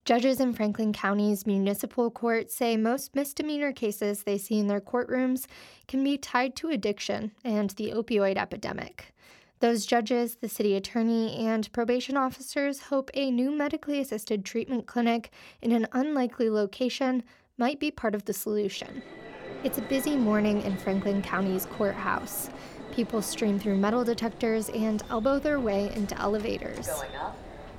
Judges in Franklin County's municipal court say most misdemeanor cases they see in their courtrooms can be tied to addiction and the opioid epidemic. Those judges, the city attorney, and probation officers hope a new medically assisted treatment clinic in an unlikely location might be part of the solution. It's a busy morning in Franklin County's courthouse. People stream through metal detectors and elbow their way into elevators. Going up?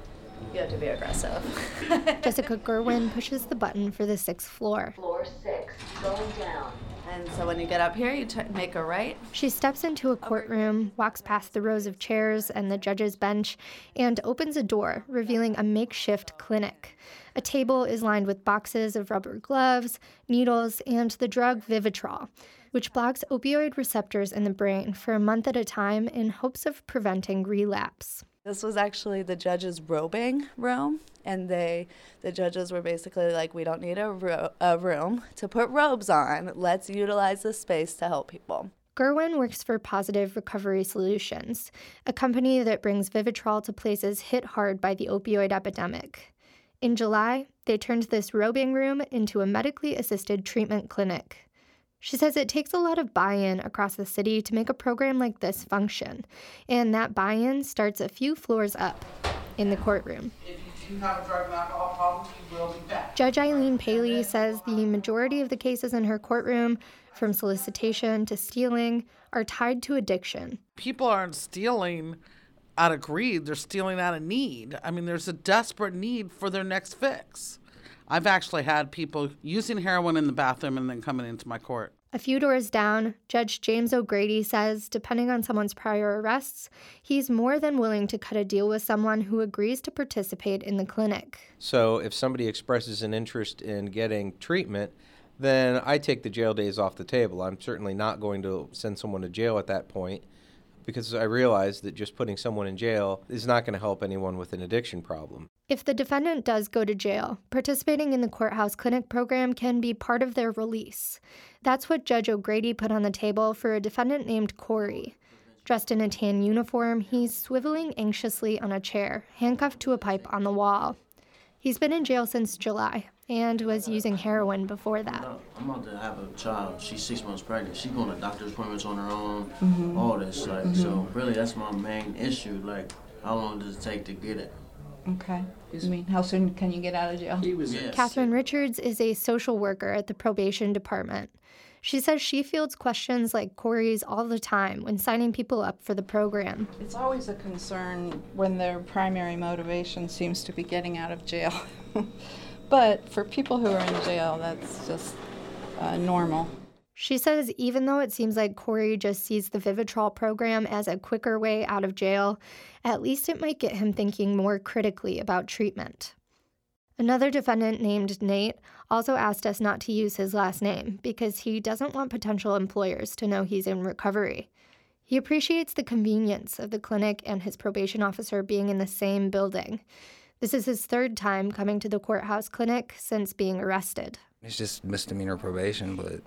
You have to be aggressive. Jessica Gerwin pushes the button for the 6th floor. Floor 6, going down. And so when you get up here, you make a right. She steps into a courtroom, walks past the rows of chairs and the judge's bench, and opens a door, revealing a makeshift clinic. A table is lined with boxes of rubber gloves, needles, and the drug Vivitrol, which blocks opioid receptors in the brain for a month at a time in hopes of preventing relapse. This was actually the judge's robing room, and the judges were basically like, we don't need a room to put robes on. Let's utilize this space to help people. Gerwin works for Positive Recovery Solutions, a company that brings Vivitrol to places hit hard by the opioid epidemic. In July, they turned this robing room into a medically assisted treatment clinic. She says it takes a lot of buy-in across the city to make a program like this function, and that buy-in starts a few floors up in the courtroom. If you do have a drug and alcohol problem, you will be back. Judge Eileen Paley says the majority of the cases in her courtroom, from solicitation to stealing, are tied to addiction. People aren't stealing out of greed, they're stealing out of need. I mean, there's a desperate need for their next fix. I've actually had people using heroin in the bathroom and then coming into my court. A few doors down, Judge James O'Grady says, depending on someone's prior arrests, he's more than willing to cut a deal with someone who agrees to participate in the clinic. So if somebody expresses an interest in getting treatment, then I take the jail days off the table. I'm certainly not going to send someone to jail at that point, because I realize that just putting someone in jail is not going to help anyone with an addiction problem. If the defendant does go to jail, participating in the courthouse clinic program can be part of their release. That's what Judge O'Grady put on the table for a defendant named Corey. Dressed in a tan uniform, he's swiveling anxiously on a chair, handcuffed to a pipe on the wall. He's been in jail since July and was using heroin before that. I'm about to have a child. She's 6 months pregnant. She's going to doctor's appointments on her own, all this. So really that's my main issue. Like, how long does it take to get it? Okay. I mean, how soon can you get out of jail? Yes. Catherine Richards is a social worker at the probation department. She says she fields questions like Corey's all the time when signing people up for the program. It's always a concern when their primary motivation seems to be getting out of jail. But for people who are in jail, that's just normal. She says even though it seems like Corey just sees the Vivitrol program as a quicker way out of jail, at least it might get him thinking more critically about treatment. Another defendant named Nate also asked us not to use his last name because he doesn't want potential employers to know he's in recovery. He appreciates the convenience of the clinic and his probation officer being in the same building. This is his 3rd time coming to the courthouse clinic since being arrested. It's just misdemeanor probation, but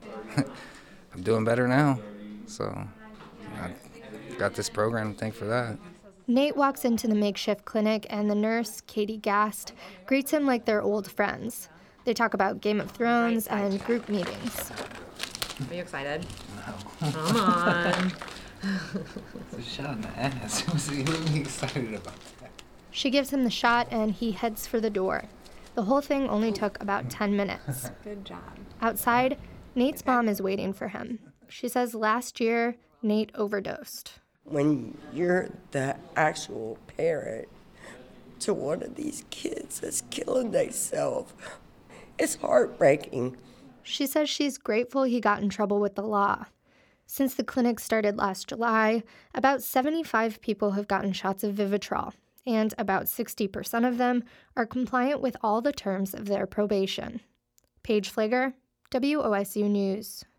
I'm doing better now. So I got this program to thank for that. Nate walks into the makeshift clinic and the nurse, Katie Gast, greets him like they're old friends. They talk about Game of Thrones and group meetings. Are you excited? No. Come on. It's a shot in the ass. Who's really excited about that? She gives him the shot and he heads for the door. The whole thing only took about 10 minutes. Good job. Outside, Nate's mom is waiting for him. She says last year, Nate overdosed. When you're the actual parent to one of these kids that's killing themselves, it's heartbreaking. She says she's grateful he got in trouble with the law. Since the clinic started last July, about 75 people have gotten shots of Vivitrol, and about 60% of them are compliant with all the terms of their probation. Paige Flager, WOSU News.